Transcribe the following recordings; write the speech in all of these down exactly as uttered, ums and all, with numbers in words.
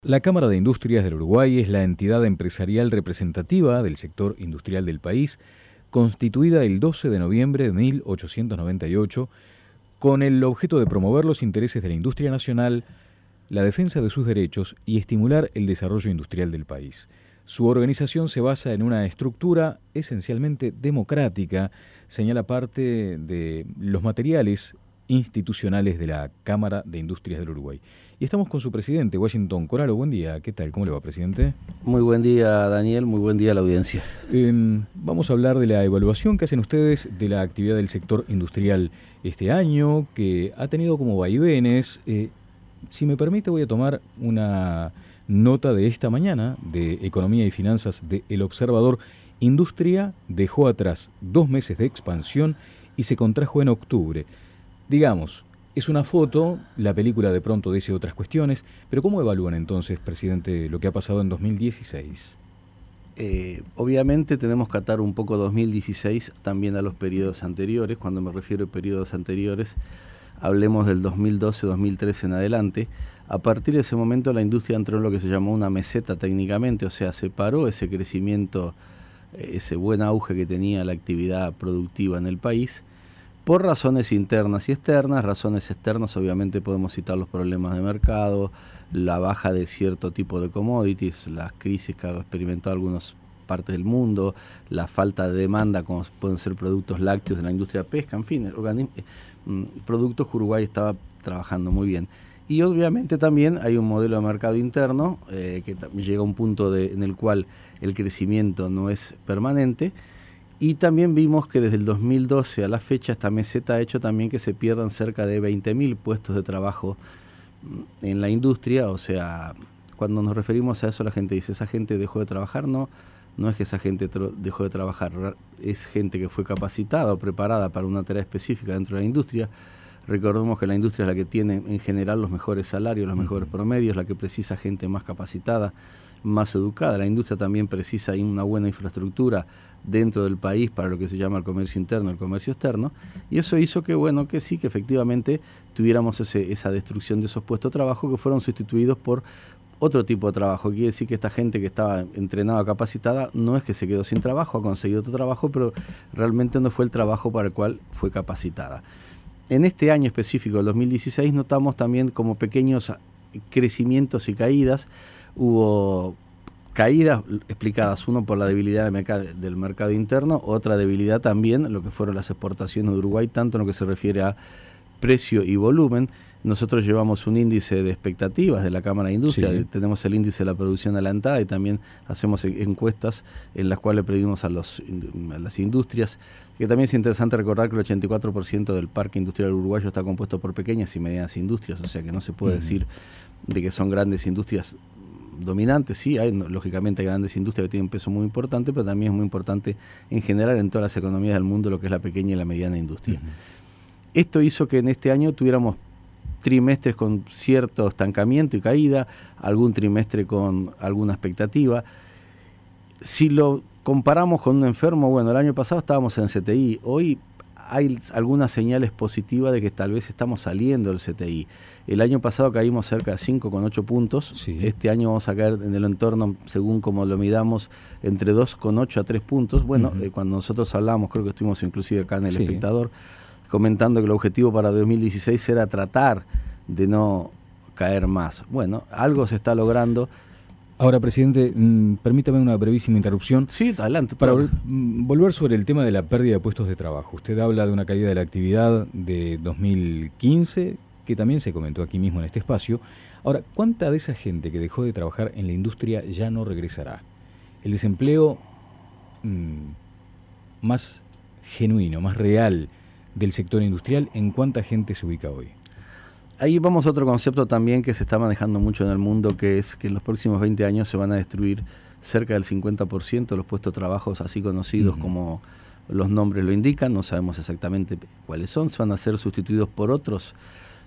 La Cámara de Industrias del Uruguay es la entidad empresarial representativa del sector industrial del país, constituida el doce de noviembre de mil ochocientos noventa y ocho, con el objeto de promover los intereses de la industria nacional, la defensa de sus derechos y estimular el desarrollo industrial del país. Su organización se basa en una estructura esencialmente democrática, señala parte de los materiales institucionales de la Cámara de Industrias del Uruguay. Y estamos con su presidente, Washington Coralo. Buen día, ¿qué tal? ¿Cómo le va, presidente? Muy buen día, Daniel, muy buen día a la audiencia. Eh, vamos a hablar de la evaluación que hacen ustedes de la actividad del sector industrial este año, que ha tenido como vaivenes. Eh, si me permite, voy a tomar una nota de esta mañana de Economía y Finanzas de El Observador. Industria dejó atrás dos meses de expansión y se contrajo en octubre. Digamos, es una foto, la película de pronto dice otras cuestiones, pero ¿cómo evalúan entonces, presidente, lo que ha pasado en dos mil dieciséis? Eh, obviamente tenemos que atar un poco dos mil dieciséis también a los periodos anteriores. Cuando me refiero a periodos anteriores, hablemos del dos mil doce dos mil trece en adelante. A partir de ese momento la industria entró en lo que se llamó una meseta técnicamente, o sea, se paró ese crecimiento, ese buen auge que tenía la actividad productiva en el país, por razones internas y externas. Razones externas obviamente podemos citar los problemas de mercado, la baja de cierto tipo de commodities, las crisis que ha experimentado algunas partes del mundo, la falta de demanda como pueden ser productos lácteos de la industria pesca, en fin, organism- productos que Uruguay estaba trabajando muy bien. Y obviamente también hay un modelo de mercado interno eh, que llega a un punto de, en el cual el crecimiento no es permanente. Y también vimos que desde el dos mil doce a la fecha esta meseta ha hecho también que se pierdan cerca de veinte mil puestos de trabajo en la industria. O sea, cuando nos referimos a eso la gente dice, ¿esa gente dejó de trabajar? No, no es que esa gente tro- dejó de trabajar, es gente que fue capacitada o preparada para una tarea específica dentro de la industria. Recordemos que la industria es la que tiene en general los mejores salarios, los mejores promedios, la que precisa gente más capacitada, más educada. La industria también precisa una buena infraestructura dentro del país para lo que se llama el comercio interno, el comercio externo, y eso hizo que, bueno, que sí, que efectivamente tuviéramos ese, esa destrucción de esos puestos de trabajo que fueron sustituidos por otro tipo de trabajo. Quiere decir que esta gente que estaba entrenada, capacitada, no es que se quedó sin trabajo, ha conseguido otro trabajo, pero realmente no fue el trabajo para el cual fue capacitada. En este año específico, el dos mil dieciséis, notamos también como pequeños crecimientos y caídas. Hubo caídas explicadas, uno por la debilidad del mercado, del mercado interno, otra debilidad también, lo que fueron las exportaciones de Uruguay, tanto en lo que se refiere a precio y volumen. Nosotros llevamos un índice de expectativas de la Cámara de Industria, sí. Tenemos el índice de la producción adelantada y también hacemos encuestas en las cuales pedimos a, los, a las industrias, que también es interesante recordar que el ochenta y cuatro por ciento del parque industrial uruguayo está compuesto por pequeñas y medianas industrias, o sea que no se puede uh-huh. decir de que son grandes industrias dominantes. Sí, hay lógicamente grandes industrias que tienen un peso muy importante, pero también es muy importante en general en todas las economías del mundo lo que es la pequeña y la mediana industria. Uh-huh. Esto hizo que en este año tuviéramos trimestres con cierto estancamiento y caída, algún trimestre con alguna expectativa. Si lo comparamos con un enfermo, bueno, el año pasado estábamos en C T I, hoy hay algunas señales positivas de que tal vez estamos saliendo del C T I. El año pasado caímos cerca de cinco coma ocho puntos, sí. Este año vamos a caer en el entorno, según como lo midamos, entre dos coma ocho a tres puntos. Bueno, uh-huh. eh, cuando nosotros hablamos, creo que estuvimos inclusive acá en El sí. Espectador, comentando que el objetivo para dos mil dieciséis era tratar de no caer más. Bueno, algo se está logrando. Ahora, presidente, mmm, permítame una brevísima interrupción. Sí, adelante. Para vol- volver sobre el tema de la pérdida de puestos de trabajo. Usted habla de una caída de la actividad de dos mil quince, que también se comentó aquí mismo en este espacio. Ahora, ¿cuánta de esa gente que dejó de trabajar en la industria ya no regresará? El desempleo mmm, más genuino, más real del sector industrial, ¿en cuánta gente se ubica hoy? Ahí vamos a otro concepto también que se está manejando mucho en el mundo, que es que en los próximos veinte años se van a destruir cerca del cincuenta por ciento de los puestos de trabajo así conocidos uh-huh. como los nombres lo indican, no sabemos exactamente cuáles son, se van a ser sustituidos por otros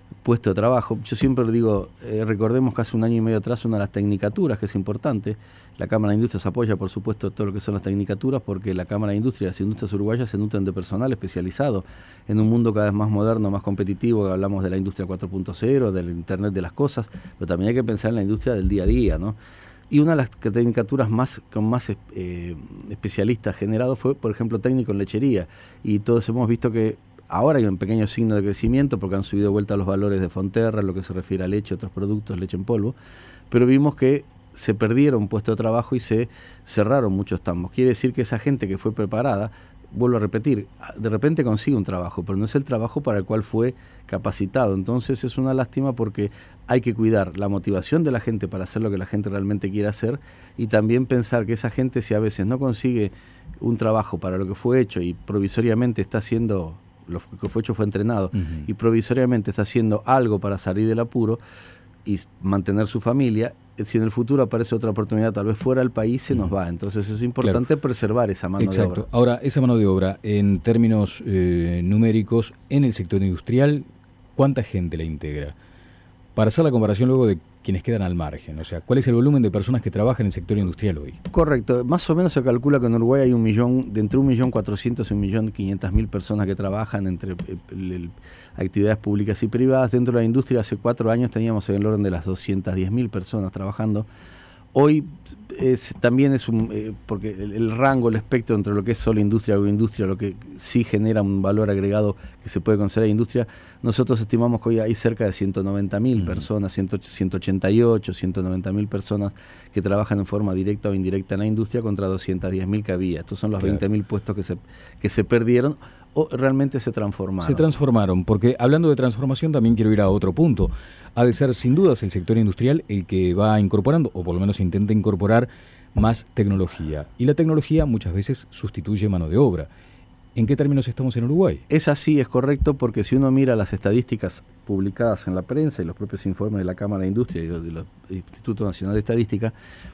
puesto de trabajo. Yo siempre digo, eh, recordemos que hace un año y medio atrás una de las tecnicaturas, que es importante, la Cámara de Industrias apoya, por supuesto, todo lo que son las tecnicaturas, porque la Cámara de Industrias y las industrias uruguayas se nutren de personal especializado en un mundo cada vez más moderno, más competitivo. Hablamos de la industria cuatro punto cero, del Internet de las cosas, pero también hay que pensar en la industria del día a día, ¿no? Y una de las tecnicaturas más con más eh, especialistas generados fue, por ejemplo, técnico en lechería. Y todos hemos visto que ahora hay un pequeño signo de crecimiento porque han subido de vuelta los valores de Fonterra, lo que se refiere a leche, otros productos, leche en polvo, pero vimos que se perdieron puestos de trabajo y se cerraron muchos tambos. Quiere decir que esa gente que fue preparada, vuelvo a repetir, de repente consigue un trabajo, pero no es el trabajo para el cual fue capacitado. Entonces es una lástima porque hay que cuidar la motivación de la gente para hacer lo que la gente realmente quiere hacer, y también pensar que esa gente, si a veces no consigue un trabajo para lo que fue hecho y provisoriamente está haciendo, lo que fue hecho fue entrenado, uh-huh. y provisoriamente está haciendo algo para salir del apuro y mantener su familia, si en el futuro aparece otra oportunidad tal vez fuera del país, se nos va. Entonces es importante claro. preservar esa mano Exacto. de obra. Ahora, esa mano de obra, en términos eh, numéricos, en el sector industrial, ¿cuánta gente la integra? Para hacer la comparación luego de quienes quedan al margen, o sea, ¿cuál es el volumen de personas que trabajan en el sector industrial hoy? Correcto, más o menos se calcula que en Uruguay hay un millón, de entre un millón cuatrocientos y un millón quinientas mil personas que trabajan entre el, el, el, actividades públicas y privadas. Dentro de la industria hace cuatro años teníamos en el orden de las doscientas diez mil personas trabajando. Hoy es, también es un, eh, porque el, el rango, el espectro entre lo que es solo industria y agroindustria, lo que sí genera un valor agregado que se puede considerar industria, nosotros estimamos que hoy hay cerca de ciento noventa mil uh-huh. personas, ciento ochenta y ocho, ciento noventa mil personas que trabajan en forma directa o indirecta en la industria contra doscientas diez mil que había. Estos son los claro. veinte mil puestos que se, que se perdieron o realmente se transformaron. Se transformaron, porque hablando de transformación también quiero ir a otro punto. Ha de ser sin dudas el sector industrial el que va incorporando, o por lo menos intenta incorporar, más tecnología. Y la tecnología muchas veces sustituye mano de obra. ¿En qué términos estamos en Uruguay? Es así, es correcto, porque si uno mira las estadísticas publicadas en la prensa y los propios informes de la Cámara de Industria y del Instituto Nacional de Estadística,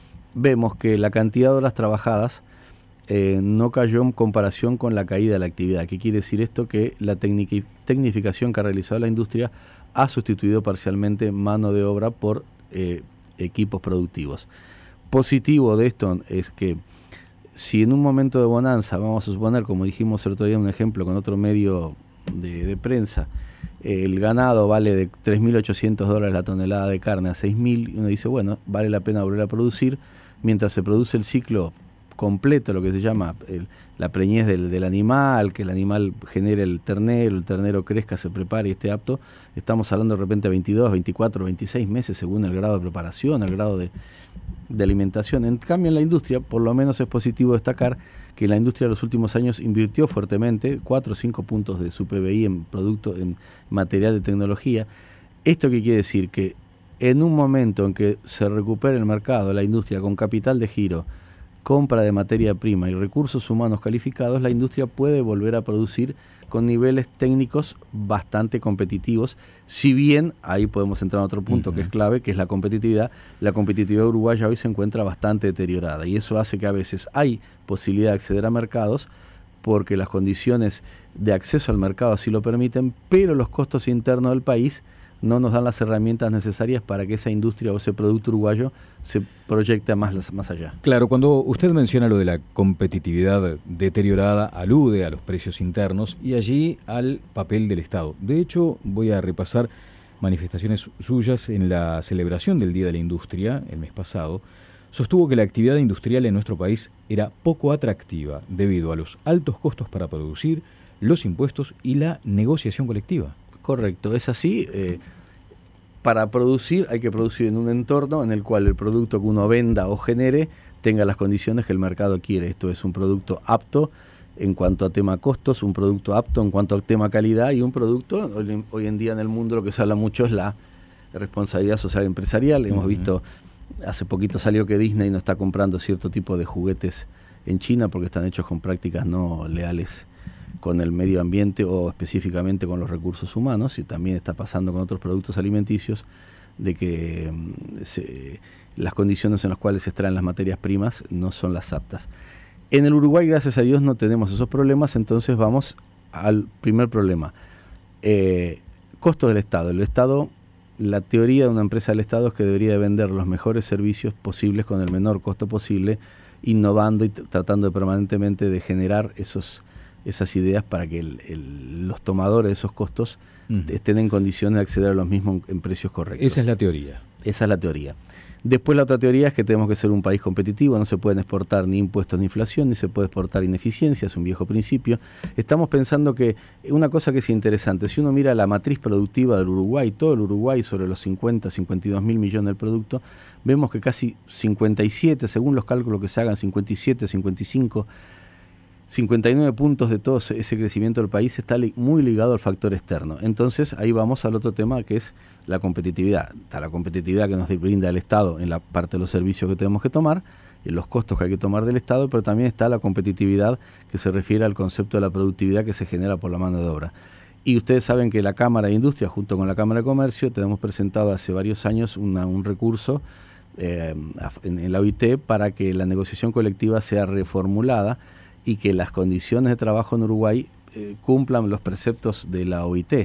vemos que la cantidad de horas trabajadas Eh, no cayó en comparación con la caída de la actividad. ¿Qué quiere decir esto? Que la tecnic- tecnificación que ha realizado la industria ha sustituido parcialmente mano de obra por eh, equipos productivos. Positivo de esto es que si en un momento de bonanza, vamos a suponer, como dijimos el otro día, un ejemplo con otro medio de, de prensa, eh, el ganado vale de tres mil ochocientos dólares la tonelada de carne a seis mil, y uno dice, bueno, vale la pena volver a producir, mientras se produce el ciclo completo, lo que se llama el, la preñez del, del animal, que el animal genere el ternero, el ternero crezca, se prepare y esté apto. Estamos hablando de repente de veintidós, veinticuatro, veintiséis meses según el grado de preparación, el grado de, de alimentación. En cambio, en la industria, por lo menos es positivo destacar que la industria de los últimos años invirtió fuertemente, cuatro o cinco puntos de su P B I en producto, en material de tecnología. ¿Esto qué quiere decir? Que en un momento en que se recupere el mercado, la industria con capital de giro, compra de materia prima y recursos humanos calificados, la industria puede volver a producir con niveles técnicos bastante competitivos, si bien ahí podemos entrar a otro punto uh-huh. que es clave, que es la competitividad. La competitividad uruguaya hoy se encuentra bastante deteriorada y eso hace que a veces hay posibilidad de acceder a mercados porque las condiciones de acceso al mercado así lo permiten, pero los costos internos del país no nos dan las herramientas necesarias para que esa industria o ese producto uruguayo se proyecte más, más allá. Claro, cuando usted menciona lo de la competitividad deteriorada, alude a los precios internos y allí al papel del Estado. De hecho, voy a repasar manifestaciones suyas en la celebración del Día de la Industria, el mes pasado. Sostuvo que la actividad industrial en nuestro país era poco atractiva debido a los altos costos para producir, los impuestos y la negociación colectiva. Correcto, es así. Eh, para producir hay que producir en un entorno en el cual el producto que uno venda o genere tenga las condiciones que el mercado quiere. Esto es un producto apto en cuanto a tema costos, un producto apto en cuanto a tema calidad y un producto, hoy, hoy en día en el mundo lo que se habla mucho es la responsabilidad social empresarial. Uh-huh. Hemos visto, hace poquito salió que Disney no está comprando cierto tipo de juguetes en China porque están hechos con prácticas no leales con el medio ambiente o específicamente con los recursos humanos, y también está pasando con otros productos alimenticios de que se, las condiciones en las cuales se extraen las materias primas no son las aptas. En el Uruguay, gracias a Dios, no tenemos esos problemas, entonces vamos al primer problema. Eh, costos del Estado. El Estado, la teoría de una empresa del Estado es que debería vender los mejores servicios posibles con el menor costo posible, innovando y t- tratando de permanentemente de generar esos, esas ideas para que el, el, los tomadores de esos costos mm. estén en condiciones de acceder a los mismos en precios correctos. Esa es la teoría. Esa es la teoría. Después la otra teoría es que tenemos que ser un país competitivo, no se pueden exportar ni impuestos ni inflación, ni se puede exportar ineficiencia, es un viejo principio. Estamos pensando que una cosa que es interesante, si uno mira la matriz productiva del Uruguay, todo el Uruguay sobre los cincuenta, cincuenta y dos mil millones del producto, vemos que casi cincuenta y siete, según los cálculos que se hagan, cincuenta y siete, cincuenta y cinco, cincuenta y nueve puntos de todo ese crecimiento del país está li- muy ligado al factor externo. Entonces ahí vamos al otro tema que es la competitividad. Está la competitividad que nos brinda el Estado en la parte de los servicios que tenemos que tomar, en los costos que hay que tomar del Estado, pero también está la competitividad que se refiere al concepto de la productividad que se genera por la mano de obra. Y ustedes saben que la Cámara de Industria, junto con la Cámara de Comercio, tenemos presentado hace varios años una, un recurso eh, en, en la O I T para que la negociación colectiva sea reformulada y que las condiciones de trabajo en Uruguay eh, cumplan los preceptos de la O I T.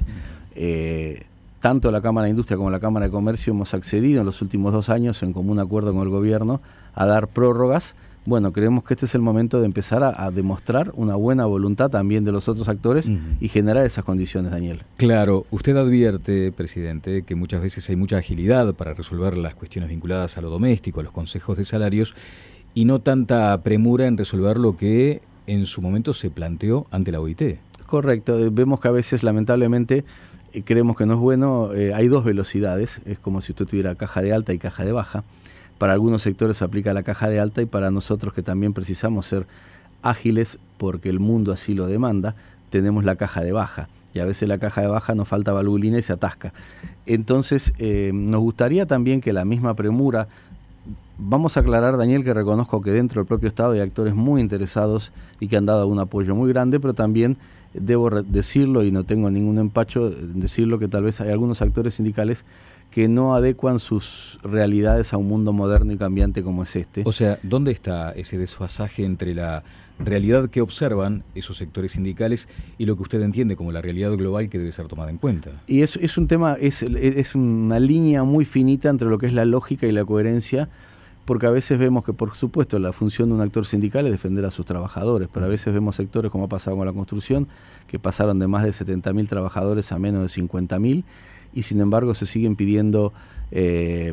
Eh, tanto la Cámara de Industria como la Cámara de Comercio hemos accedido en los últimos dos años, en común acuerdo con el gobierno, a dar prórrogas. Bueno, creemos que este es el momento de empezar a, a demostrar una buena voluntad también de los otros actores uh-huh. y generar esas condiciones, Daniel. Claro, usted advierte, presidente, que muchas veces hay mucha agilidad para resolver las cuestiones vinculadas a lo doméstico, a los consejos de salarios, y no tanta premura en resolver lo que en su momento se planteó ante la O I T. Correcto, vemos que a veces lamentablemente eh, creemos que no es bueno, eh, hay dos velocidades, es como si usted tuviera caja de alta y caja de baja. Para algunos sectores se aplica la caja de alta y para nosotros que también precisamos ser ágiles porque el mundo así lo demanda, tenemos la caja de baja. Y a veces la caja de baja nos falta valvulina y se atasca. Entonces eh, nos gustaría también que la misma premura. Vamos a aclarar, Daniel, que reconozco que dentro del propio Estado hay actores muy interesados y que han dado un apoyo muy grande, pero también debo decirlo, y no tengo ningún empacho en decirlo, que tal vez hay algunos actores sindicales que no adecuan sus realidades a un mundo moderno y cambiante como es este. O sea, ¿dónde está ese desfasaje entre la realidad que observan esos sectores sindicales y lo que usted entiende como la realidad global que debe ser tomada en cuenta? Y es, es un tema, es, es una línea muy finita entre lo que es la lógica y la coherencia, porque a veces vemos que, por supuesto, la función de un actor sindical es defender a sus trabajadores, pero a veces vemos sectores, como ha pasado con la construcción, que pasaron de más de setenta mil trabajadores a menos de cincuenta mil, y sin embargo se siguen pidiendo eh,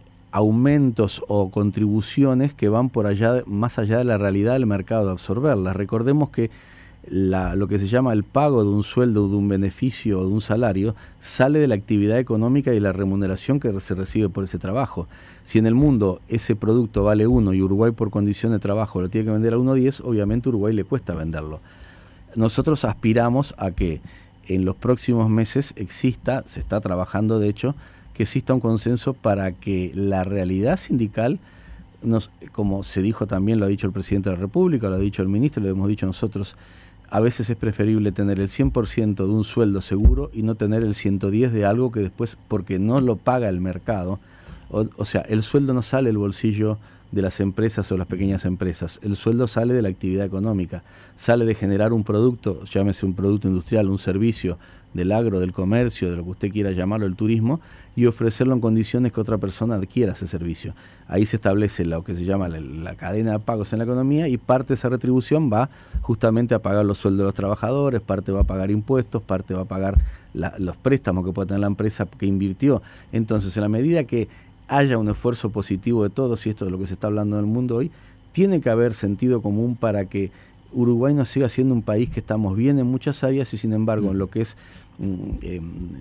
aumentos o contribuciones que van por allá, más allá de la realidad del mercado de absorberlas. Recordemos que La, lo que se llama el pago de un sueldo, de un beneficio o de un salario, sale de la actividad económica y la remuneración que se recibe por ese trabajo. Si en el mundo ese producto vale uno y Uruguay por condición de trabajo lo tiene que vender a uno diez, obviamente a Uruguay le cuesta venderlo. Nosotros aspiramos a que en los próximos meses exista, se está trabajando de hecho, que exista un consenso para que la realidad sindical, nos, como se dijo también, lo ha dicho el presidente de la República, lo ha dicho el ministro, lo hemos dicho nosotros, a veces es preferible tener el cien por ciento de un sueldo seguro y no tener el ciento diez de algo que después, porque no lo paga el mercado, o, o sea, el sueldo no sale del bolsillo de las empresas o las pequeñas empresas, el sueldo sale de la actividad económica, sale de generar un producto, llámese un producto industrial, un servicio del agro, del comercio, de lo que usted quiera llamarlo, el turismo, y ofrecerlo en condiciones que otra persona adquiera ese servicio. Ahí se establece lo que se llama la, la cadena de pagos en la economía y parte de esa retribución va justamente a pagar los sueldos de los trabajadores, parte va a pagar impuestos, parte va a pagar la, los préstamos que puede tener la empresa que invirtió. Entonces, en la medida que haya un esfuerzo positivo de todos, y esto es lo que se está hablando en el mundo hoy, tiene que haber sentido común para que Uruguay no siga siendo un país que estamos bien en muchas áreas y sin embargo en lo que es eh,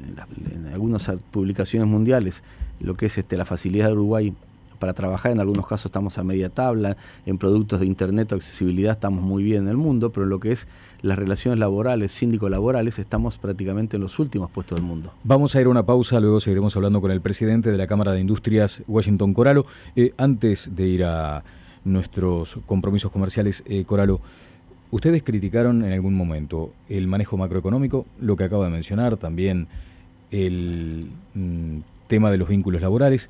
en algunas publicaciones mundiales, lo que es este, la facilidad de Uruguay para trabajar, en algunos casos estamos a media tabla, en productos de internet o accesibilidad estamos muy bien en el mundo, pero en lo que es las relaciones laborales, síndico-laborales, estamos prácticamente en los últimos puestos del mundo. Vamos a ir a una pausa, luego seguiremos hablando con el presidente de la Cámara de Industrias, Washington Coralo. Eh, antes de ir a nuestros compromisos comerciales, eh, Coralo, ustedes criticaron en algún momento el manejo macroeconómico, lo que acaba de mencionar, también el mm, tema de los vínculos laborales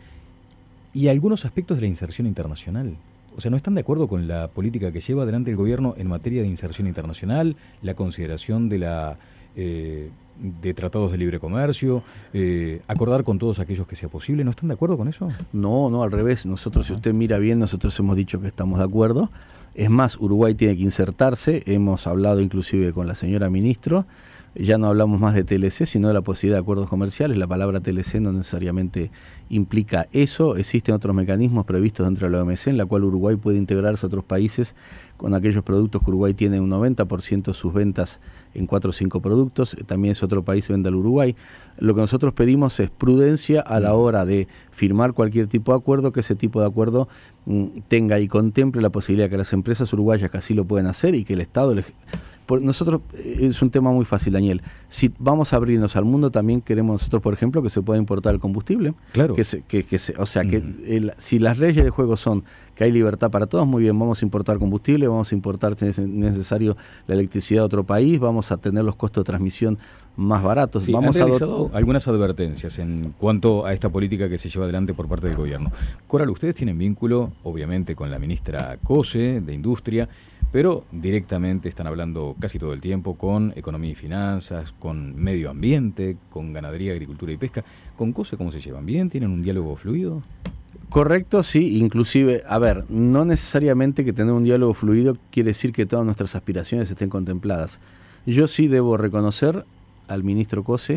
y algunos aspectos de la inserción internacional. O sea, ¿no están de acuerdo con la política que lleva adelante el gobierno en materia de inserción internacional, la consideración de la eh, de tratados de libre comercio, eh, acordar con todos aquellos que sea posible. ¿No están de acuerdo con eso? No, no, al revés. Nosotros, si usted mira bien, nosotros hemos dicho que estamos de acuerdo. Es más, Uruguay tiene que insertarse. Hemos hablado inclusive con la señora ministro. Ya no hablamos más de T L C, sino de la posibilidad de acuerdos comerciales. La palabra T L C no necesariamente implica eso. Existen otros mecanismos previstos dentro de la O M C, en la cual Uruguay puede integrarse a otros países con aquellos productos que Uruguay tiene un noventa por ciento de sus ventas en cuatro o cinco productos. También es otro país que vende al Uruguay. Lo que nosotros pedimos es prudencia a la hora de firmar cualquier tipo de acuerdo, que ese tipo de acuerdo mm, tenga y contemple la posibilidad que las empresas uruguayas que así lo pueden hacer y que el Estado les... Por nosotros es un tema muy fácil, Daniel. Si vamos a abrirnos al mundo, también queremos nosotros, por ejemplo, que se pueda importar el combustible. Claro. Que se, que, que se, o sea, que uh-huh. el, si las leyes de juego son que hay libertad para todos, muy bien, vamos a importar combustible, vamos a importar, si es necesario, la electricidad de otro país, vamos a tener los costos de transmisión más baratos. Sí, vamos han realizado a algunas advertencias en cuanto a esta política que se lleva adelante por parte del gobierno. Coral, ustedes tienen vínculo, obviamente, con la ministra Cose, de Industria, pero directamente están hablando casi todo el tiempo con economía y finanzas, con medio ambiente, con ganadería, agricultura y pesca. ¿Con Cose cómo se llevan? ¿Bien? ¿Tienen un diálogo fluido? Correcto, sí, inclusive, a ver, no necesariamente que tener un diálogo fluido quiere decir que todas nuestras aspiraciones estén contempladas. Yo sí debo reconocer al ministro Cose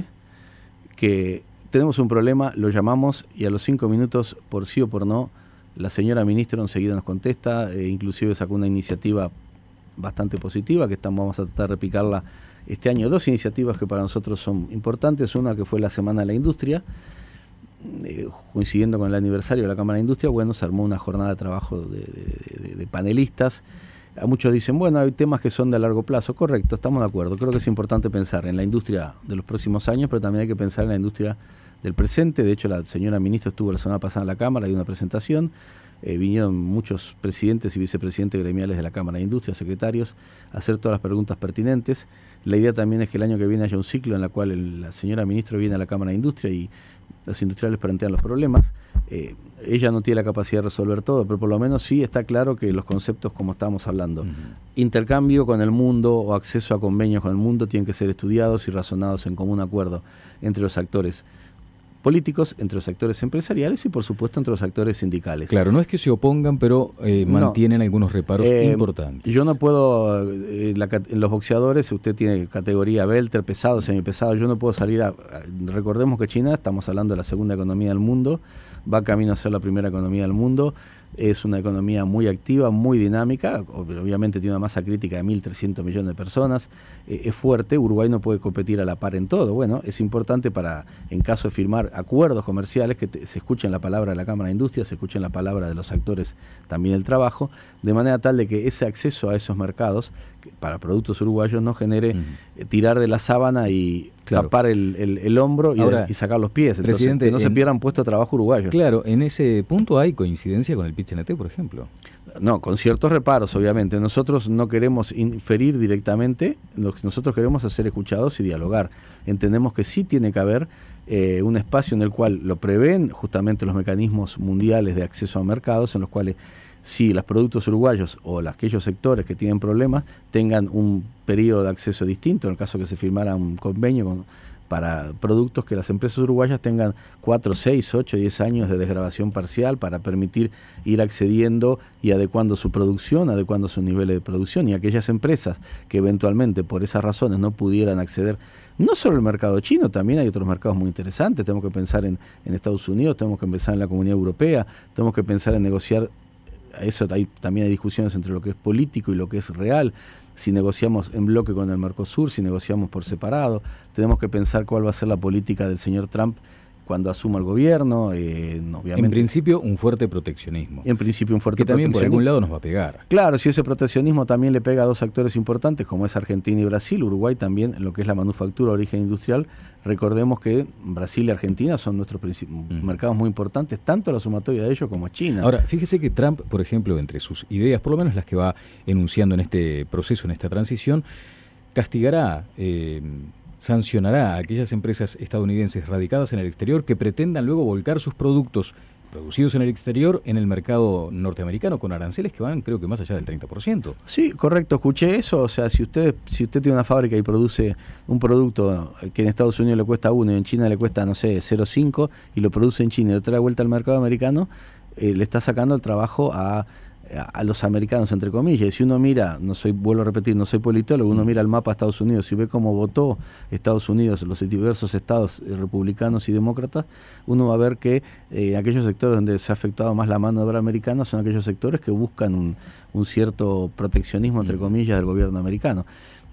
que tenemos un problema, lo llamamos y a los cinco minutos, por sí o por no, la señora ministra enseguida nos contesta, e inclusive sacó una iniciativa bastante positiva, que estamos, vamos a tratar de replicarla este año. Dos iniciativas que para nosotros son importantes, una que fue la Semana de la Industria, eh, coincidiendo con el aniversario de la Cámara de Industria, bueno, se armó una jornada de trabajo de, de, de, de panelistas. A muchos dicen, bueno, hay temas que son de largo plazo. Correcto, estamos de acuerdo. Creo que es importante pensar en la industria de los próximos años, pero también hay que pensar en la industria del presente. De hecho, la señora ministra estuvo la semana pasada en la Cámara, hay una presentación. Eh, vinieron muchos presidentes y vicepresidentes gremiales de la Cámara de Industria, secretarios, a hacer todas las preguntas pertinentes. La idea también es que el año que viene haya un ciclo en el cual el, la señora ministra viene a la Cámara de Industria y los industriales plantean los problemas. Eh, ella no tiene la capacidad de resolver todo, pero por lo menos sí está claro que los conceptos, como estábamos hablando, uh-huh. intercambio con el mundo o acceso a convenios con el mundo, tienen que ser estudiados y razonados en común acuerdo entre los actores políticos, entre los actores empresariales y por supuesto entre los actores sindicales. Claro, no es que se opongan, pero eh, mantienen no, algunos reparos eh, importantes. Yo no puedo, eh, la, en los boxeadores usted tiene categoría welter, pesado, semipesado, yo no puedo salir a, a... Recordemos que China, estamos hablando de la segunda economía del mundo, va camino a ser la primera economía del mundo, es una economía muy activa, muy dinámica, obviamente tiene una masa crítica de mil trescientos millones de personas, eh, es fuerte, Uruguay no puede competir a la par en todo. Bueno, es importante para, en caso de firmar acuerdos comerciales, que te, se escuchen la palabra de la Cámara de Industria, se escuchen la palabra de los actores también del trabajo, de manera tal de que ese acceso a esos mercados, que para productos uruguayos, no genere uh-huh. eh, tirar de la sábana y claro. tapar el, el, el hombro y, Ahora, de, y sacar los pies. Entonces, presidente, que no en, se pierdan puestos de trabajo uruguayos. Claro, en ese punto hay coincidencia con el P I T C N T, por ejemplo. No, con ciertos reparos, obviamente. Nosotros no queremos inferir directamente, lo que nosotros queremos es ser escuchados y dialogar. Entendemos que sí tiene que haber eh, un espacio en el cual lo prevén justamente los mecanismos mundiales de acceso a mercados, en los cuales si los productos uruguayos o los, aquellos sectores que tienen problemas tengan un periodo de acceso distinto, en el caso que se firmara un convenio con, para productos que las empresas uruguayas tengan cuatro, seis, ocho, diez años de desgravación parcial para permitir ir accediendo y adecuando su producción, adecuando sus niveles de producción, y aquellas empresas que eventualmente por esas razones no pudieran acceder, no solo el mercado chino, también hay otros mercados muy interesantes, tenemos que pensar en, en Estados Unidos, tenemos que pensar en la Comunidad Europea, tenemos que pensar en negociar, eso hay, también hay discusiones entre lo que es político y lo que es real. Si negociamos en bloque con el Mercosur, si negociamos por separado, tenemos que pensar cuál va a ser la política del señor Trump cuando asuma el gobierno. Eh, obviamente, en principio, un fuerte proteccionismo. En principio, un fuerte que también proteccionismo. por algún lado nos va a pegar. Claro, si ese proteccionismo también le pega a dos actores importantes, como es Argentina y Brasil, Uruguay también, en lo que es la manufactura de origen industrial. Recordemos que Brasil y Argentina son nuestros uh-huh. mercados muy importantes, tanto la sumatoria de ellos como China. Ahora, fíjese que Trump, por ejemplo, entre sus ideas, por lo menos las que va enunciando en este proceso, en esta transición, castigará, eh, sancionará a aquellas empresas estadounidenses radicadas en el exterior que pretendan luego volcar sus productos producidos en el exterior, en el mercado norteamericano, con aranceles que van, creo que más allá del treinta por ciento. Sí, correcto, escuché eso. O sea, si usted si usted tiene una fábrica y produce un producto que en Estados Unidos le cuesta uno y en China le cuesta, no sé, cero coma cinco, y lo produce en China y lo trae de vuelta al mercado americano, eh, le está sacando el trabajo a... a los americanos, entre comillas. Y si uno mira, no soy, vuelvo a repetir, no soy politólogo, uno mira el mapa de Estados Unidos y ve cómo votó Estados Unidos, los diversos estados republicanos y demócratas, uno va a ver que eh, aquellos sectores donde se ha afectado más la mano de obra americana son aquellos sectores que buscan un, un cierto proteccionismo, entre comillas, del gobierno americano.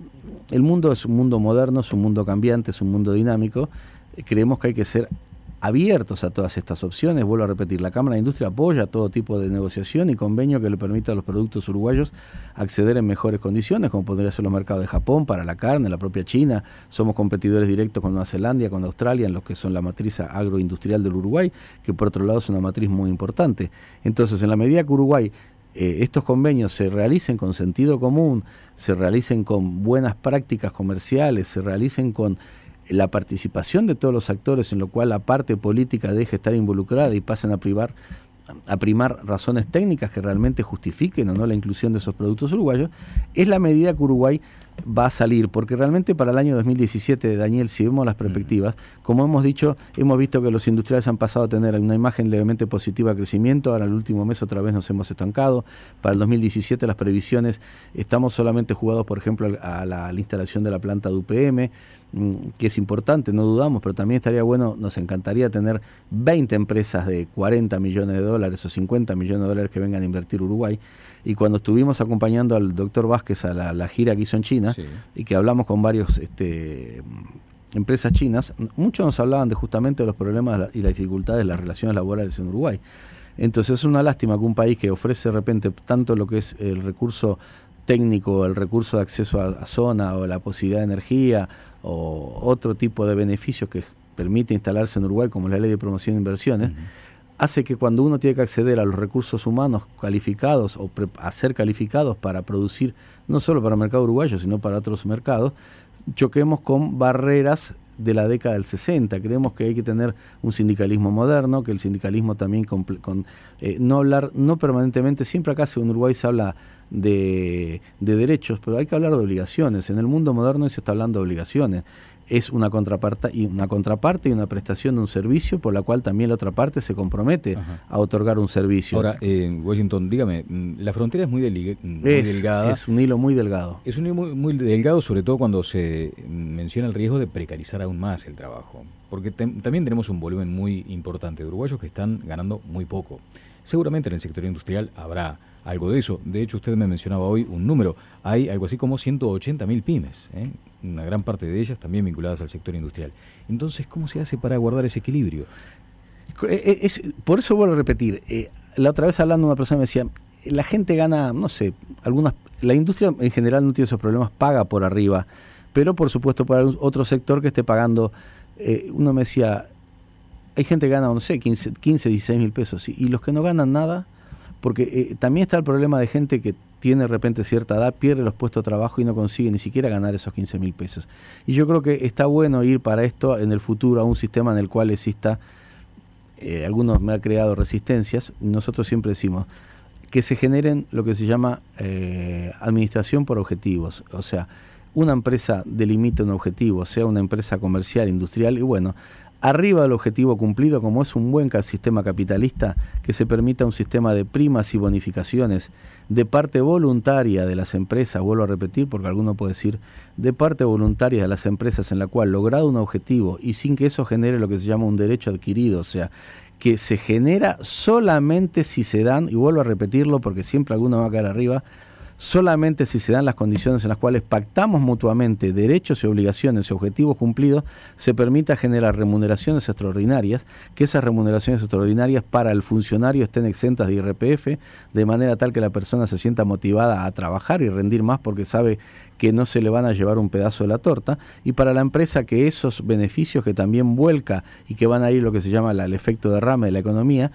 El mundo es un mundo moderno, es un mundo cambiante, es un mundo dinámico. Creemos que hay que ser abiertos a todas estas opciones. Vuelvo a repetir, la Cámara de Industria apoya todo tipo de negociación y convenio que le permita a los productos uruguayos acceder en mejores condiciones, como podría ser los mercados de Japón para la carne, la propia China. Somos competidores directos con Nueva Zelanda, con Australia, en los que son la matriz agroindustrial del Uruguay, que por otro lado es una matriz muy importante. Entonces, en la medida que Uruguay eh, estos convenios se realicen con sentido común, se realicen con buenas prácticas comerciales, se realicen con la participación de todos los actores, en lo cual la parte política deje estar involucrada y pasen a privar, a primar razones técnicas que realmente justifiquen o no la inclusión de esos productos uruguayos, es la medida que Uruguay va a salir, porque realmente para el año dos mil diecisiete, Daniel, si vemos las perspectivas, como hemos dicho, hemos visto que los industriales han pasado a tener una imagen levemente positiva de crecimiento. Ahora el último mes otra vez nos hemos estancado. Para el dos mil diecisiete las previsiones, estamos solamente jugados, por ejemplo, a la, a la instalación de la planta de U P M, que es importante, no dudamos, pero también estaría bueno, nos encantaría tener veinte empresas de cuarenta millones de dólares o cincuenta millones de dólares que vengan a invertir Uruguay. Y cuando estuvimos acompañando al doctor Vázquez a la, la gira que hizo en China, sí, y que hablamos con varios este, empresas chinas, muchos nos hablaban de justamente de los problemas y las dificultades de las relaciones laborales en Uruguay. Entonces es una lástima que un país que ofrece de repente tanto lo que es el recurso técnico, el recurso de acceso a, a zona o la posibilidad de energía o otro tipo de beneficios que permite instalarse en Uruguay, como la ley de promoción de inversiones, uh-huh, hace que cuando uno tiene que acceder a los recursos humanos calificados o pre- a ser calificados para producir, no solo para el mercado uruguayo, sino para otros mercados, choquemos con barreras de la década del sesenta. Creemos que hay que tener un sindicalismo moderno, que el sindicalismo también con, con eh, no hablar, no permanentemente, siempre acá en Uruguay se habla de, de derechos, pero hay que hablar de obligaciones. En el mundo moderno se está hablando de obligaciones. Es una contraparte y una contraparte y una prestación de un servicio por la cual también la otra parte se compromete, ajá, a otorgar un servicio. Ahora, en eh, Washington, dígame, la frontera es muy, deli- muy es, delgada. Es un hilo muy delgado. Es un hilo muy, muy delgado, sobre todo cuando se menciona el riesgo de precarizar aún más el trabajo. Porque te- también tenemos un volumen muy importante de uruguayos que están ganando muy poco. Seguramente en el sector industrial habrá algo de eso. De hecho, usted me mencionaba hoy un número. Hay algo así como ciento ochenta mil pymes, ¿eh? Una gran parte de ellas también vinculadas al sector industrial. Entonces, ¿cómo se hace para guardar ese equilibrio? Es, es, por eso vuelvo a repetir. Eh, la otra vez hablando una persona me decía, la gente gana, no sé, algunas, la industria en general no tiene esos problemas, paga por arriba, pero por supuesto para otro sector que esté pagando, eh, uno me decía, hay gente que gana, no sé, quince, dieciséis mil pesos, y, y los que no ganan nada, porque eh, también está el problema de gente que tiene de repente cierta edad, pierde los puestos de trabajo y no consigue ni siquiera ganar esos quince mil pesos. Y yo creo que está bueno ir para esto en el futuro a un sistema en el cual exista, eh, algunos me ha creado resistencias, nosotros siempre decimos que se generen lo que se llama eh, administración por objetivos, o sea, una empresa delimita un objetivo, sea una empresa comercial, industrial, y bueno, arriba del objetivo cumplido, como es un buen sistema capitalista, que se permita un sistema de primas y bonificaciones de parte voluntaria de las empresas, vuelvo a repetir porque alguno puede decir, de parte voluntaria de las empresas en la cual logrado un objetivo y sin que eso genere lo que se llama un derecho adquirido, o sea, que se genera solamente si se dan, y vuelvo a repetirlo porque siempre alguno va a caer arriba, solamente si se dan las condiciones en las cuales pactamos mutuamente derechos y obligaciones y objetivos cumplidos, se permita generar remuneraciones extraordinarias, que esas remuneraciones extraordinarias para el funcionario estén exentas de I R P F, de manera tal que la persona se sienta motivada a trabajar y rendir más porque sabe que no se le van a llevar un pedazo de la torta, y para la empresa que esos beneficios que también vuelca y que van a ir lo que se llama el efecto derrame de la economía,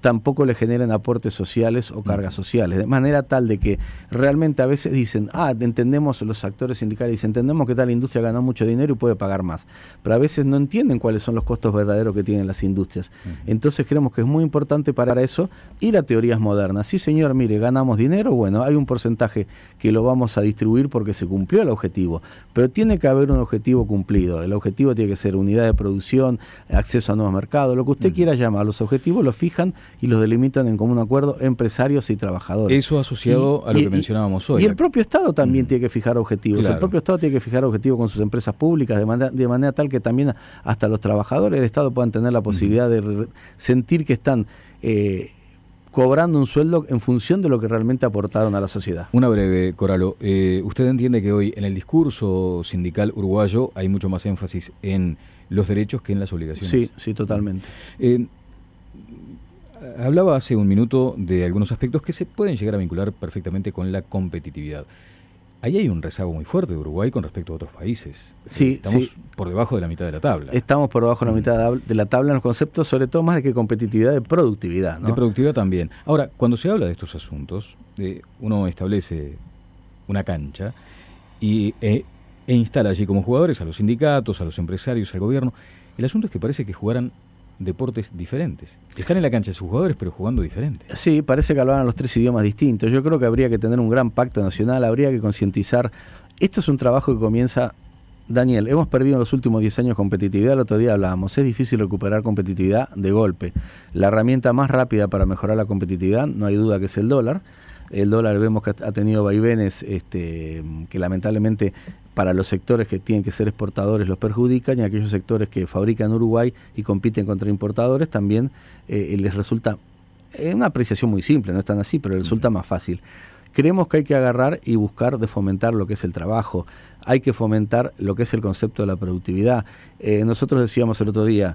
tampoco le generen aportes sociales o cargas sociales, de manera tal de que realmente a veces dicen, ah, entendemos, los actores sindicales dicen, entendemos que tal industria ganó mucho dinero y puede pagar más, pero a veces no entienden cuáles son los costos verdaderos que tienen las industrias. Uh-huh. Entonces creemos que es muy importante para eso ir a teorías modernas. Sí, señor, mire, ganamos dinero, bueno, hay un porcentaje que lo vamos a distribuir porque se cumplió el objetivo, pero tiene que haber un objetivo cumplido. El objetivo tiene que ser unidad de producción, acceso a nuevos mercados, lo que usted uh-huh. quiera llamar. Los objetivos los fijan y los delimitan en común acuerdo empresarios y trabajadores. Eso asociado y, a lo y, que mencionábamos hoy. Y el propio Estado también mm. tiene que fijar objetivos. Claro. El propio Estado tiene que fijar objetivos con sus empresas públicas de manera, de manera tal que también hasta los trabajadores del Estado puedan tener la posibilidad mm. de re, sentir que están eh, cobrando un sueldo en función de lo que realmente aportaron a la sociedad. Una breve, Coralo. Eh, ¿Usted entiende que hoy en el discurso sindical uruguayo hay mucho más énfasis en los derechos que en las obligaciones? Sí, sí, totalmente. Eh, Hablaba hace un minuto de algunos aspectos que se pueden llegar a vincular perfectamente con la competitividad. Ahí hay un rezago muy fuerte de Uruguay con respecto a otros países. Sí, Estamos sí. por debajo de la mitad de la tabla. Estamos por debajo de la mitad de la tabla en los conceptos, sobre todo más de que competitividad, de productividad, ¿no? De productividad también. Ahora, cuando se habla de estos asuntos, eh, uno establece una cancha y, eh, e instala allí como jugadores a los sindicatos, a los empresarios, al gobierno. El asunto es que parece que jugaran deportes diferentes. Están en la cancha sus jugadores, pero jugando diferente. Sí, parece que hablaban los tres idiomas distintos. Yo creo que habría que tener un gran pacto nacional, habría que concientizar. Esto es un trabajo que comienza, Daniel, hemos perdido en los últimos diez años competitividad, el otro día hablábamos, es difícil recuperar competitividad de golpe. La herramienta más rápida para mejorar la competitividad, no hay duda que es el dólar. El dólar vemos que ha tenido vaivenes este, que lamentablemente para los sectores que tienen que ser exportadores los perjudican, y aquellos sectores que fabrican en Uruguay y compiten contra importadores también eh, les resulta eh, una apreciación muy simple, no es tan así, pero sí. les resulta más fácil. Creemos que hay que agarrar y buscar de fomentar lo que es el trabajo, hay que fomentar lo que es el concepto de la productividad. Eh, nosotros decíamos el otro día,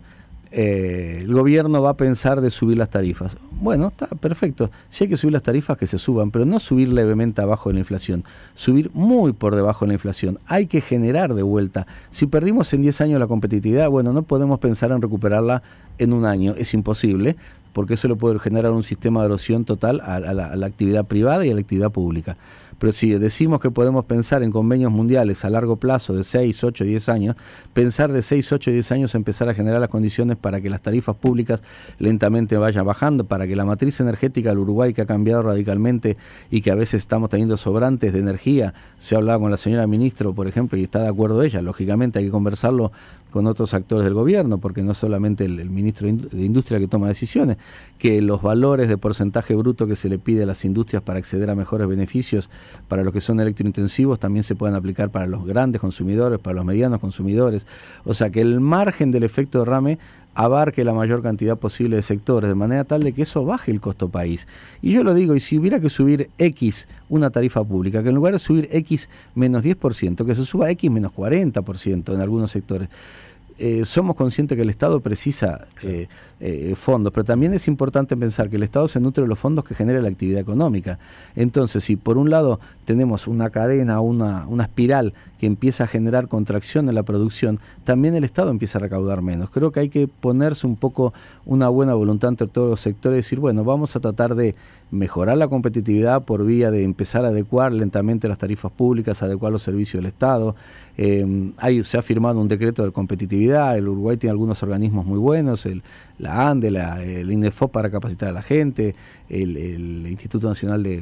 Eh, el gobierno va a pensar de subir las tarifas. Bueno, está perfecto. Si hay que subir las tarifas, que se suban, pero no subir levemente abajo de la inflación, subir muy por debajo de la inflación. Hay que generar de vuelta. Si perdimos en diez años la competitividad, bueno, no podemos pensar en recuperarla en un año, es imposible, porque eso le puede generar un sistema de erosión total a, a, la, a la actividad privada y a la actividad pública. Pero si decimos que podemos pensar en convenios mundiales a largo plazo de seis, ocho, diez años, pensar de seis, ocho, diez años empezar a generar las condiciones para que las tarifas públicas lentamente vayan bajando, para que la matriz energética del Uruguay, que ha cambiado radicalmente y que a veces estamos teniendo sobrantes de energía, se ha hablado con la señora ministra, por ejemplo, y está de acuerdo ella, lógicamente hay que conversarlo con otros actores del gobierno, porque no es solamente el, el ministro de Industria que toma decisiones, que los valores de porcentaje bruto que se le pide a las industrias para acceder a mejores beneficios para los que son electrointensivos también se pueden aplicar para los grandes consumidores, para los medianos consumidores. O sea, que el margen del efecto derrame abarque la mayor cantidad posible de sectores, de manera tal de que eso baje el costo país. Y yo lo digo, y si hubiera que subir X una tarifa pública, que en lugar de subir X menos diez por ciento, que se suba X menos cuarenta por ciento en algunos sectores. Eh, somos conscientes que el Estado precisa eh, eh, fondos, pero también es importante pensar que el Estado se nutre de los fondos que genera la actividad económica. Entonces, si por un lado tenemos una cadena, una, una espiral que empieza a generar contracción en la producción, también el Estado empieza a recaudar menos. Creo que hay que ponerse un poco una buena voluntad entre todos los sectores y decir, bueno, vamos a tratar de mejorar la competitividad por vía de empezar a adecuar lentamente las tarifas públicas, adecuar los servicios del Estado. Eh, hay, se ha firmado un decreto de competitividad, el Uruguay tiene algunos organismos muy buenos, el, la ANDE, la, el INDEFOP para capacitar a la gente, el, el Instituto Nacional de...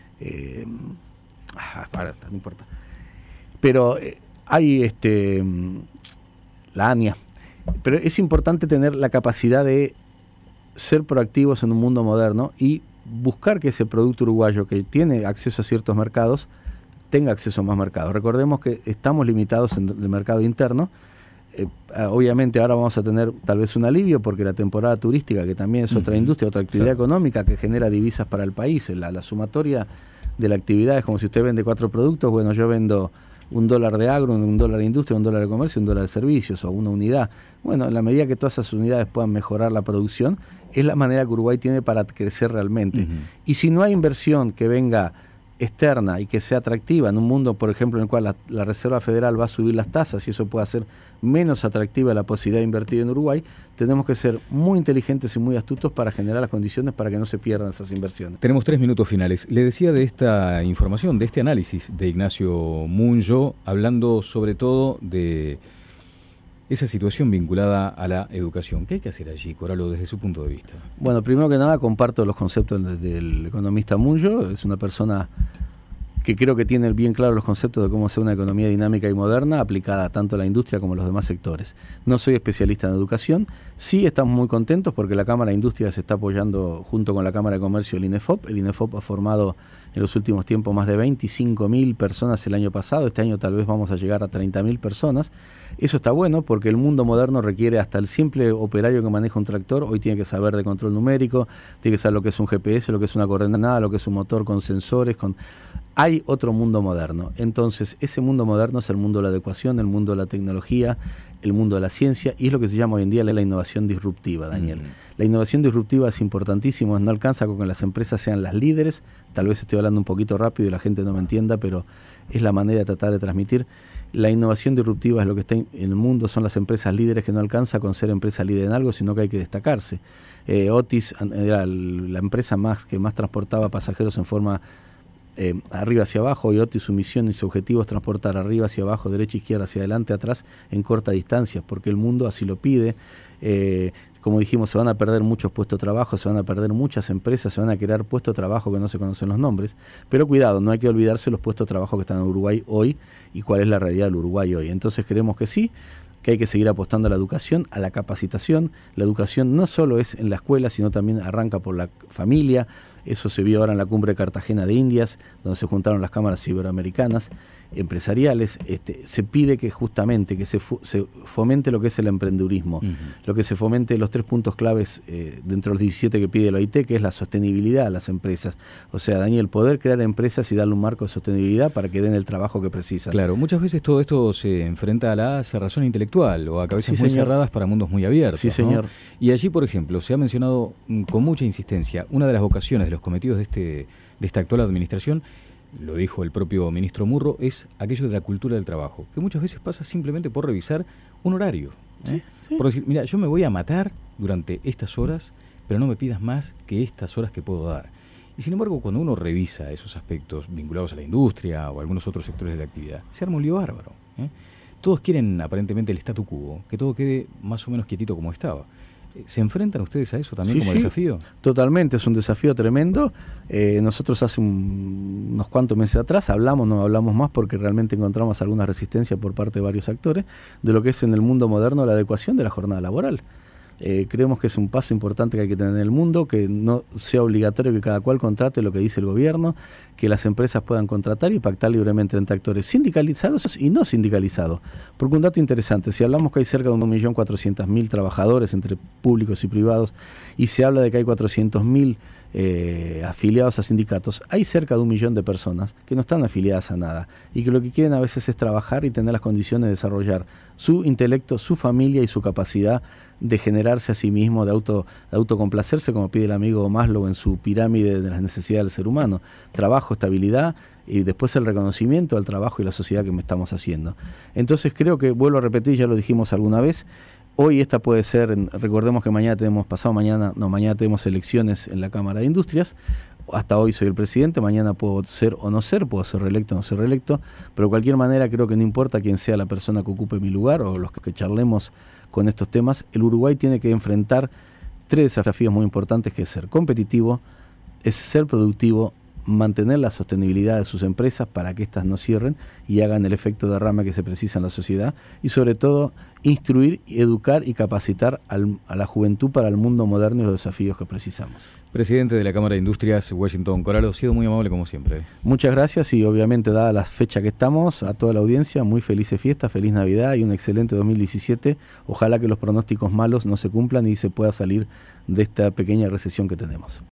Eh, ah, para, no importa. Pero eh, hay este la ANIA. Pero es importante tener la capacidad de ser proactivos en un mundo moderno y buscar que ese producto uruguayo que tiene acceso a ciertos mercados tenga acceso a más mercados. Recordemos que estamos limitados en el mercado interno. Eh, obviamente ahora vamos a tener tal vez un alivio porque la temporada turística, que también es otra uh-huh. industria, otra actividad claro. económica que genera divisas para el país. La, la sumatoria de la actividad es como si usted vende cuatro productos, bueno, yo vendo un dólar de agro, un dólar de industria, un dólar de comercio, un dólar de servicios o una unidad. Bueno, en la medida que todas esas unidades puedan mejorar la producción, es la manera que Uruguay tiene para crecer realmente. Uh-huh. Y si no hay inversión que venga externa y que sea atractiva en un mundo, por ejemplo, en el cual la, la Reserva Federal va a subir las tasas y eso puede hacer menos atractiva la posibilidad de invertir en Uruguay, tenemos que ser muy inteligentes y muy astutos para generar las condiciones para que no se pierdan esas inversiones. Tenemos tres minutos finales. Le decía de esta información, de este análisis de Ignacio Munyo, hablando sobre todo de esa situación vinculada a la educación. ¿Qué hay que hacer allí, Coralo, desde su punto de vista? Bueno, primero que nada comparto los conceptos del, del economista Munyo. Es una persona que creo que tiene bien claro los conceptos de cómo hacer una economía dinámica y moderna aplicada tanto a la industria como a los demás sectores. No soy especialista en educación, sí estamos muy contentos porque la Cámara de Industria se está apoyando junto con la Cámara de Comercio el INEFOP. El INEFOP ha formado en los últimos tiempos más de veinticinco mil personas el año pasado, este año tal vez vamos a llegar a treinta mil personas. Eso está bueno porque el mundo moderno requiere hasta el simple operario que maneja un tractor, hoy tiene que saber de control numérico, tiene que saber lo que es un G P S, lo que es una coordenada, lo que es un motor con sensores, con... Hay otro mundo moderno. Entonces, ese mundo moderno es el mundo de la adecuación, el mundo de la tecnología, el mundo de la ciencia, y es lo que se llama hoy en día la innovación disruptiva, Daniel. Mm. La innovación disruptiva es importantísimo, no alcanza con que las empresas sean las líderes, tal vez estoy hablando un poquito rápido y la gente no me entienda, pero es la manera de tratar de transmitir. La innovación disruptiva es lo que está en el mundo, son las empresas líderes, que no alcanza con ser empresa líder en algo, sino que hay que destacarse. Eh, Otis era la empresa más que más transportaba pasajeros en forma Eh, arriba hacia abajo, y Otis su misión y su objetivo es transportar arriba hacia abajo, derecha, izquierda, hacia adelante, atrás, en corta distancia, porque el mundo así lo pide. Eh, como dijimos, se van a perder muchos puestos de trabajo, se van a perder muchas empresas, se van a crear puestos de trabajo que no se conocen los nombres, pero cuidado, no hay que olvidarse los puestos de trabajo que están en Uruguay hoy y cuál es la realidad del Uruguay hoy. Entonces creemos que sí, que hay que seguir apostando a la educación, a la capacitación. La educación no solo es en la escuela, sino también arranca por la familia. Eso se vio ahora en la cumbre de Cartagena de Indias, donde se juntaron las cámaras iberoamericanas empresariales. Este, se pide que justamente que se, fu- se fomente lo que es el emprendedurismo, uh-huh. lo que se fomente los tres puntos claves eh, dentro de los diecisiete que pide la O I T, que es la sostenibilidad a las empresas. O sea, Daniel, poder crear empresas y darle un marco de sostenibilidad para que den el trabajo que precisan. Claro, muchas veces todo esto se enfrenta a la cerrazón intelectual o a cabezas sí, muy señor. cerradas para mundos muy abiertos. Sí, señor. ¿no? Y allí, por ejemplo, se ha mencionado mm, con mucha insistencia una de las vocaciones de los cometidos de, este, de esta actual administración, lo dijo el propio ministro Murro, es aquello de la cultura del trabajo, que muchas veces pasa simplemente por revisar un horario. ¿eh? Sí, sí. Por decir, mira, yo me voy a matar durante estas horas, pero no me pidas más que estas horas que puedo dar. Y sin embargo, cuando uno revisa esos aspectos vinculados a la industria o a algunos otros sectores de la actividad, se arma un lío bárbaro. ¿eh? Todos quieren aparentemente el statu quo, que todo quede más o menos quietito como estaba. ¿Se enfrentan ustedes a eso también sí, como sí, desafío? Totalmente, es un desafío tremendo. Eh, nosotros hace un, unos cuantos meses atrás hablamos, no hablamos más porque realmente encontramos alguna resistencia por parte de varios actores de lo que es en el mundo moderno la adecuación de la jornada laboral. Eh, creemos que es un paso importante que hay que tener en el mundo, que no sea obligatorio que cada cual contrate lo que dice el gobierno, que las empresas puedan contratar y pactar libremente entre actores sindicalizados y no sindicalizados. Porque un dato interesante, si hablamos que hay cerca de un millón cuatrocientos mil trabajadores entre públicos y privados y se habla de que hay cuatrocientos mil eh, afiliados a sindicatos, hay cerca de un millón de personas que no están afiliadas a nada y que lo que quieren a veces es trabajar y tener las condiciones de desarrollar su intelecto, su familia y su capacidad de generarse a sí mismo, de, auto, de autocomplacerse, como pide el amigo Maslow en su pirámide de las necesidades del ser humano. Trabajo, estabilidad y después el reconocimiento al trabajo y la sociedad que estamos haciendo. Entonces creo que, vuelvo a repetir, ya lo dijimos alguna vez, hoy esta puede ser, recordemos que mañana tenemos, pasado mañana, no, mañana tenemos elecciones en la Cámara de Industrias. Hasta hoy soy el presidente, mañana puedo ser o no ser, puedo ser reelecto o no ser reelecto, pero de cualquier manera creo que no importa quién sea la persona que ocupe mi lugar o los que charlemos con estos temas, el Uruguay tiene que enfrentar tres desafíos muy importantes, que es ser competitivo, es ser productivo, mantener la sostenibilidad de sus empresas para que éstas no cierren y hagan el efecto derrame que se precisa en la sociedad, y sobre todo instruir, educar y capacitar al, a la juventud para el mundo moderno y los desafíos que precisamos. Presidente de la Cámara de Industrias, Washington Coralo, ha sido muy amable como siempre. Muchas gracias y obviamente, dada la fecha que estamos, a toda la audiencia, muy felices fiestas, feliz Navidad y un excelente dos mil diecisiete. Ojalá que los pronósticos malos no se cumplan y se pueda salir de esta pequeña recesión que tenemos.